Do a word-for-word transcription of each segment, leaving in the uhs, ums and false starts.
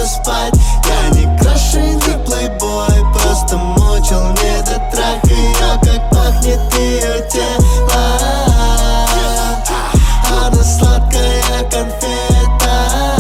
буду спать. Я не краше, не плейбой, просто мучил недотрах ее, как пахнет ее тело. Она сладкая конфета.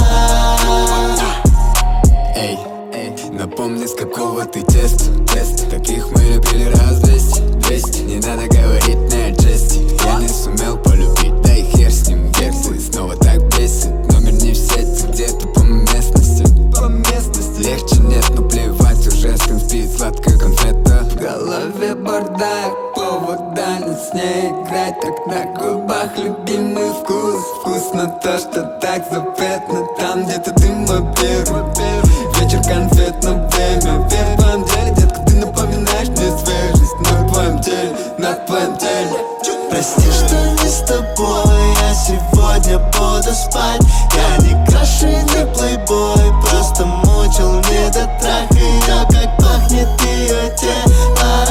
Эй, эй, напомни, с какого ты теста, тест. Таких мы любили раз двести, двести. Не надо говорить на жести. Я не сумел полюбить, да и хер с ним. Герцы снова так бесит. Номер не в сети, где-то по местности. По местности легче нет, но плевать, уже с кем спит сладкая конфета. В голове бардак, повода не с ней играть. Так на губах любимый вкус. Вкусно то, что так запретно. Там где-то дым первый. Вечер конфетно время. В первом деле, детка, ты напоминаешь мне свежесть. На твоем теле, на твоем теле. Прости, что не с тобой, я сегодня буду спать. Я не краше, не плейбой, просто мучил недотрах ее, как пахнет ее тело.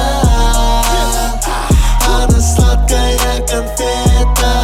Она сладкая конфета.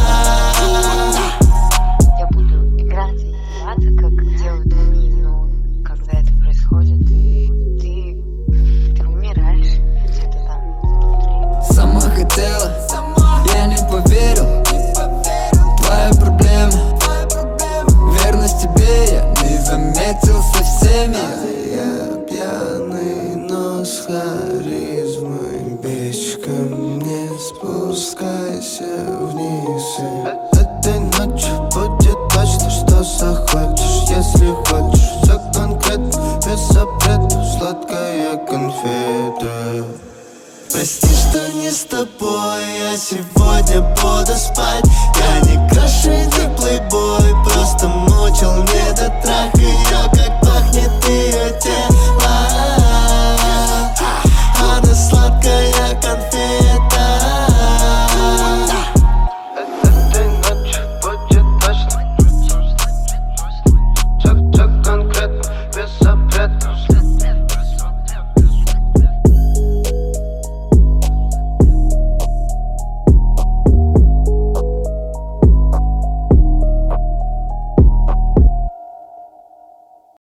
Я буду играть и издеваться, как делают они, но когда это происходит, и ты, ты умираешь где-то там внутри. Сама хотела, я не поверил. Твоя проблема, верность тебе я не заметил совсем. Я пьяный, но с харизмой. Бич ко мне, спускайся вниз. И этой ночью будет точно, что захочешь. Если хочешь, все конкретно, без запретов, сладкая конфета. Прости, что не с тобой, я сегодня буду спать. Я не краше, не плейбой, просто мучил недотрах ее, как пахнет ее тело.